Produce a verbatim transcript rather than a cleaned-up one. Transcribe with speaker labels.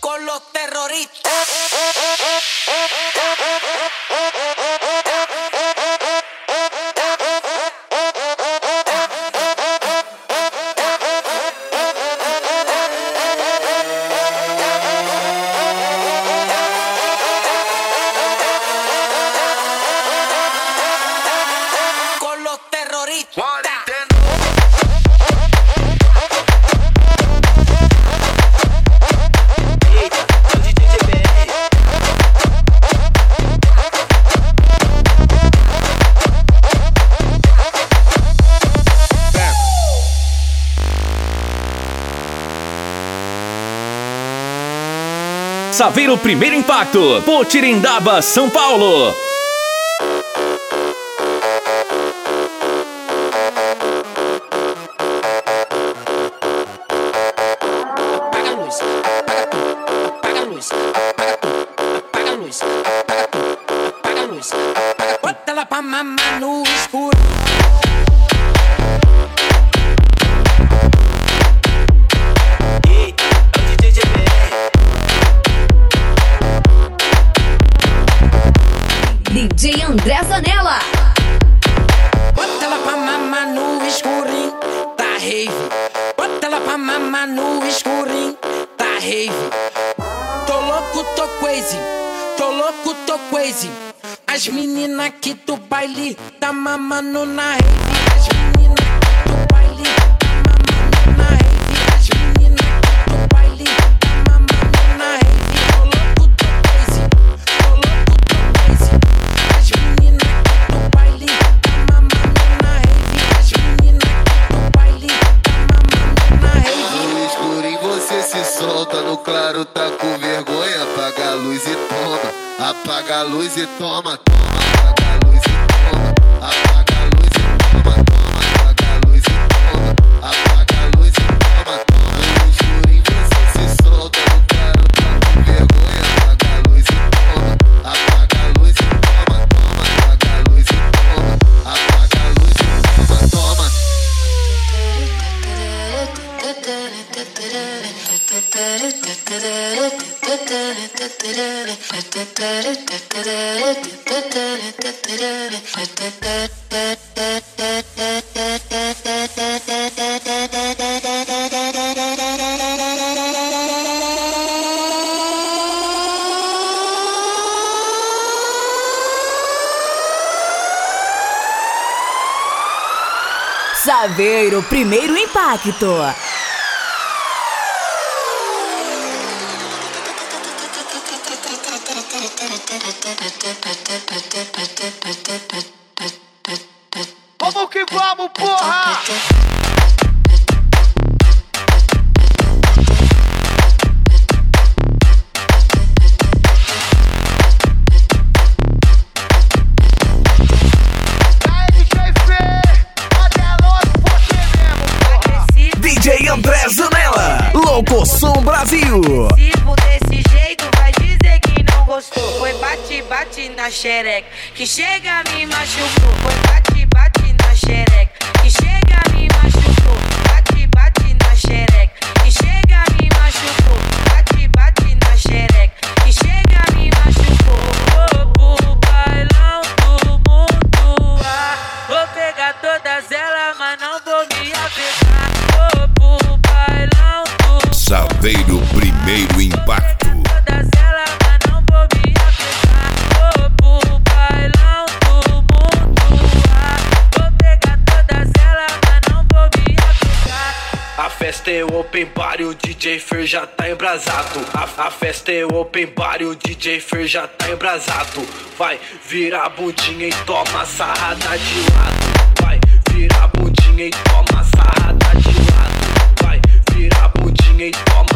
Speaker 1: con los terroristas.
Speaker 2: Saveiro Primeiro Impacto, Potirendaba, São Paulo.
Speaker 1: Apaga a luz, apaga tudo, apaga a luz, apaga tudo, apaga a luz, apaga tudo, apaga a luz, apaga. Bota ela pra mamar no escuro.
Speaker 3: D J André Zanella.
Speaker 1: Bota ela pra mamar no escurinho da rave. Bota ela pra mamar no escurinho da rave. Tô louco, tô crazy. Tô louco, tô crazy. As meninas aqui do baile tá mamando na rave. As meninas aqui do baile tá mamando na rave. As meninas aqui do baile tá mamando na rave. Tô louco, tô crazy. Tô louco, tô crazy. As meninas aqui do baile tá mamando na rave. As meninas aqui do baile tá mamando na rave.
Speaker 4: No escurinho você se solta, no claro tá com vergonha. Apaga a luz e toma. Apaga a luz e toma, toma, apaga a luz e toma, apaga a luz e toma, toma, apaga a luz e toma, apaga a luz e toma, toma. No escurinho você se solta, no claro tá com vergonha. Apaga a luz e toma, apaga a luz e toma, toma, apaga a luz e toma, apaga a luz e toma, toma.
Speaker 3: Saveiro Primeiro Impacto.
Speaker 5: Vamos que vamos, porra!
Speaker 2: D J André Zanella, Louco Som Brasil.
Speaker 6: Se for desse jeito, vai dizer que não gostou. Foi bate, bate na xereca, que chega me machucou. Foi bate, bate na xereca, que chega me machucou. Bate, bate na xereca, que chega me machucou. Bate, bate na xereca, que chega me machucou. Vou pro bailão do mundo, ah. Vou pegar todas elas, mas não vou me apegar. Vou pro bailão do
Speaker 7: Saveiro Primeiro Impacto.
Speaker 6: todas elas, mas não vou me apegar. Vou pro bailão do mundo, ah. Vou pegar todas elas, mas não vou me apegar.
Speaker 8: A festa é open bar e o D J Fer já tá embrasado. A, a festa é open bar e o D J Fer já tá embrasado. Vai virar a bundinha e toma sarrada de lado. Vai virar a bundinha e toma sarrada de lado. Vai virar a bundinha e toma